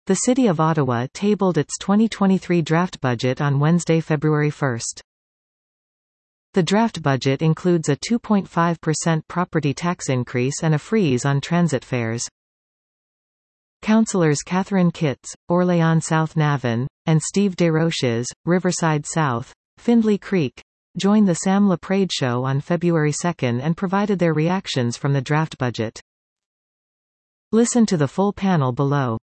The City of Ottawa tabled its 2023 draft budget on Wednesday, February 1. The draft budget includes a 2.5% property tax increase and a freeze on transit fares. Councillors Catherine Kitts, Orléans South Navan, and Steve Desroches, Riverside South, Findlay Creek, joined the Sam LaPrade Show on February 2 and provided their reactions from the draft budget. Listen to the full panel below.